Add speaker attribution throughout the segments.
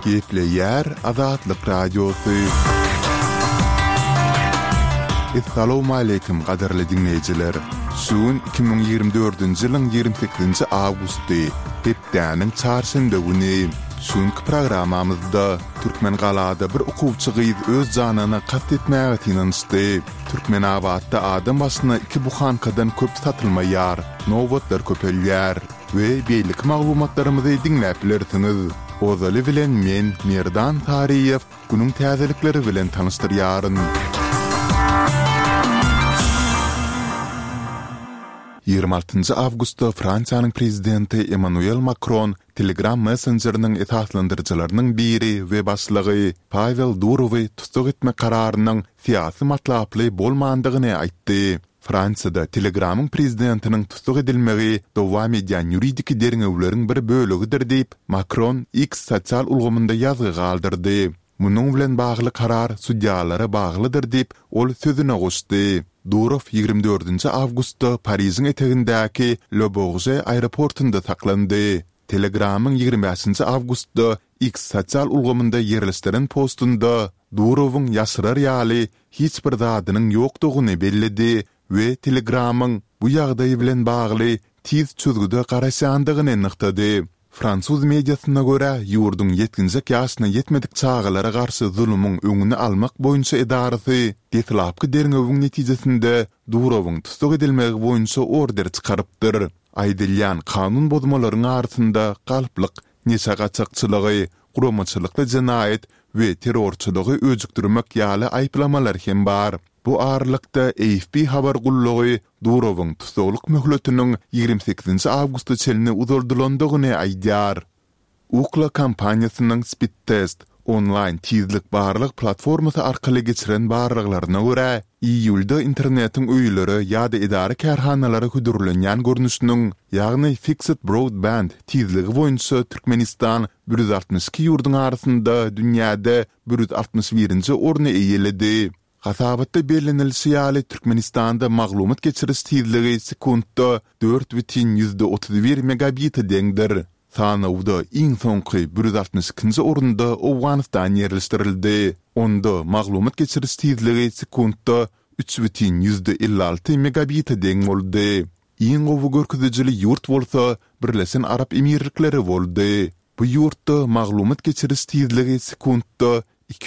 Speaker 1: Gepleyer Azatlyk Radiosu. Assalamu alaykum qadarly dinleyijiler. Şuun 2024-nji ýylyň 28-nji awgusty, hepdäniň çarşamba güni. Şuňky programamyzda Türkmen galada bir okuwçy gyz öz janyna qat etmäge tinanşdy. Türkmenabadda adam başyna 2 buhankadan köp satylmaýar, nowatlar köpelýär we beýlik maglumatlarymyzy dinläp bilersiňiz. Ozaly bilen men Merdan Tariýew günüň täzelikleri bilen tanıştyrýaryn. 26 avgustda Fransiýanyň prezidenti Emmanuel Macron Telegram Messenger'nyň esaslandyrjylarynyň biri we başlygy Pavel Durowy tutsak etme kararynyň syýasy matlaply bolmandygyny aýtdy. Fransiyada Telegram'ın prezidentinin tutsak edilmegi dowam edýän ýuridik derňewleriň bir bölügidir diýip Macron X sosial ulgamynda ýazgy galdyrdy. Munyň bilen bagly karar судьялary baglydyr diýip ol sözüne goşdy. Durov 24 avgustda Pariziň etegindäki Le Bourget aeroportunda saklandy. Telegram'ın 25 avgustda X sosial ulgamynda ýerleşdiren postunda Durowyň ýaşyrar ýaly hiç bir zadynyň ýokdugyny bellidi we Telegram'ın bu ýagdaý bilen bagly tiz çözgüde garaşandygyny nyktady. Fransuz mediasyna görä ýurdun 7-nji ýaşyna ýetmedik çağalara garşy zulmyň öňüni almak boýunça edarasy detlapky derňewiň netijesinde Durowyň tutsak edilmegi boýunça order çykarypdyr. Aýdylýan kanun bozmalarynyň arasynda galyplyk, neşe gaçakçylygy, guramaçylykly jinayet we terrorçylygy özükdirmek ýaly aýplamalar hem bar. Bu aralykda AFP habar gullugy Durowyň tutsaklyk möhletiniň 28 avgustda çelini uzardylandygyny aýdýar. Ukla kampaniýasynyň Speed Test online tizlik barlyk platformasy arkaly geçiren barlyklaryna görä, iýulda internetiň öýleri ýa-da idara kärhanalary hüdürlenýän görnüşiniň, ýagny Fixed Broadband tizligi boýunça Türkmenistan 162 ýurdun arasynda dünýäde 161-nji orny eýeledi. Hasabatda bellenilşi ýaly Türkmenistanda maglumat geçiriş tizligi sekundda 4,31 megabit deňdir. Sanawda iň soňky 162-nji orunda Awganistan ýerleşdirildi. Onda maglumat geçiriş tizligi sekundda 3,56 megabit deň boldy. Iň gowy görkezijili ýurt bolsa Birleşen Arap Emirlikleri boldy. Bu ýurtda maglumat geçiriş tizligi sekundda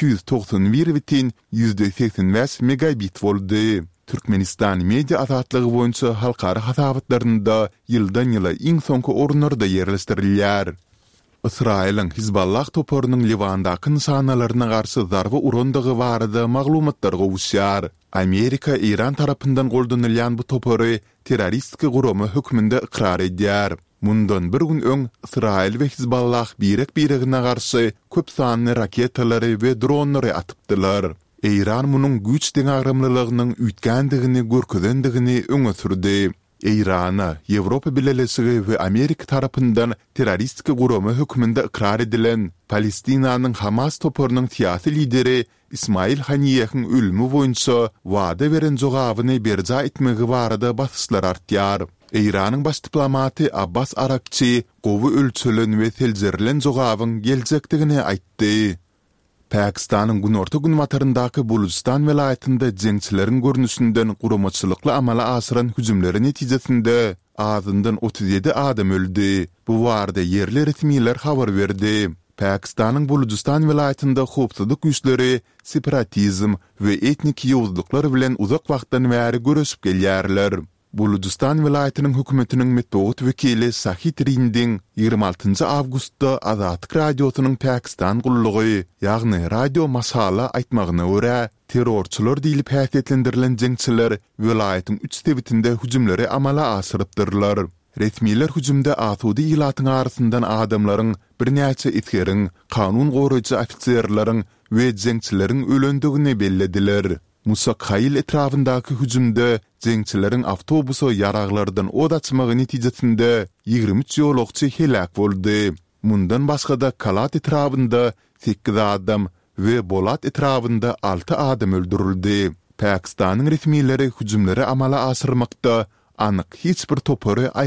Speaker 1: 291,85 megabit boldy. Türkmenistan media azatlygy boýunça halkara hasabatlarynda ýyldan ýyla iň soňky ornlarda ýerleşdirilýär. Israýlyň Hizballah toporynyň Liwandaky nişanalaryna garşy zarba urandygy barada maglumatlar gowuşýar. Amerika İran tarapyndan goldanylýan bu topory terroristki guramy hökmünde ikrar edýär. Mundan bir gün öň Israýl we Hizballah birek-biregine garşy köp sanly raketalary we dronlary atypdylar. İran munyň güç deňagramlylygynyň üýtgendigini görkezendigini öňe sürdi. İrana, Ýewropa Birleşigi we Amerika tarapyndan terroristki guramy hökmünde ikrar edilen Palestinanyň Hamas toporynyň syýasy lideri İsmail Haniýeň ölümi boýunça wada beren jogabyny berja etmegi barada basyşlar artýar. İranyň baş diplomaty Abbas Arakçy gowy ölçülen we seljerilen jogabyň geljekdigini aýtdy. Pakistanyň Günorta Günwataryndaky Bulujistan welaýatynda jeňçileriň görnüşinden guramaçylykly amala asyran hüjümleri netijesinde azyndan 37 adam öldü. Bu barada yerli resmiler habar berdi. Pakistanyň Bulujistan welaýatynda howpsuzlyk güýçleri separatizm we etnik ýowuzlyklar bilen uzak wagtdan bäri görüşip gelýärler. Bulujistan welaýatynyň hökümetiniň metbuat wekili Sahit Rinding 26 avgustda Azatlyk radiosynyň Pakistan gullugy, ýagny radio masala aýtmagyna görä, terrorçylar diýilip häsiýetlendirilen jeňçiler welaýatyň 3 tebitinde hüjümleri amala asyrypdyrlar. Resmiler hüjümde asudy ýylatyň arasyndan adamlaryň, birnäçe itgeriň, kanun goraýjy ofitserlaryň we jeňçileriň ölendigini bellediler. Musa Kayil etrafındaky hüjümde jeňçileriň awtobusy ýaraglardan od açmagy netijesinde 23 ýolagçy helak boldy. Mundan başga da Kalat etrafynda 8 adam we Bolat etrafynda 6 adam öldürildi. Pakistanyň resmileri hüjümleri amala asyrmakda anyk hiç bir topory